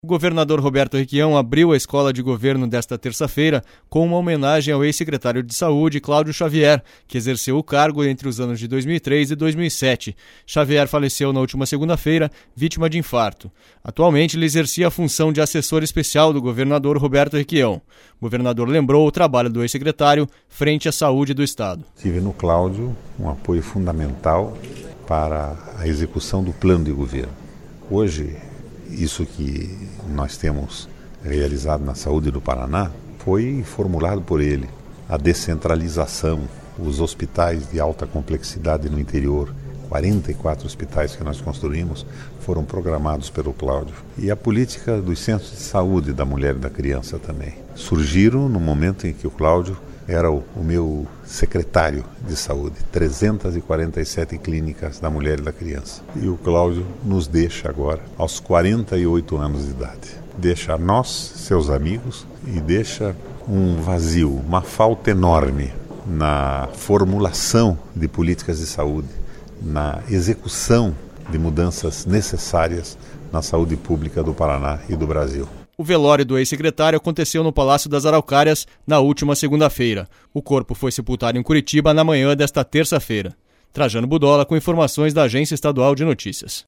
O governador Roberto Requião abriu a escola de governo desta terça-feira com uma homenagem ao ex-secretário de Saúde, Cláudio Xavier, que exerceu o cargo entre os anos de 2003 e 2007. Xavier faleceu na última segunda-feira, vítima de infarto. Atualmente, ele exercia a função de assessor especial do governador Roberto Requião. O governador lembrou o trabalho do ex-secretário frente à saúde do Estado. Tive no Cláudio um apoio fundamental para a execução do plano de governo. Hoje, isso que nós temos realizado na saúde do Paraná foi formulado por ele. A descentralização, os hospitais de alta complexidade no interior, 44 hospitais que nós construímos foram programados pelo Cláudio. E a política dos centros de saúde da mulher e da criança também. Surgiram no momento em que o Cláudio era o meu secretário de saúde, 347 clínicas da mulher e da criança. E o Cláudio nos deixa agora, aos 48 anos de idade. Deixa a nós, seus amigos, e deixa um vazio, uma falta enorme na formulação de políticas de saúde, na execução de mudanças necessárias na saúde pública do Paraná e do Brasil. O velório do ex-secretário aconteceu no Palácio das Araucárias na última segunda-feira. O corpo foi sepultado em Curitiba na manhã desta terça-feira. Trajano Budola com informações da Agência Estadual de Notícias.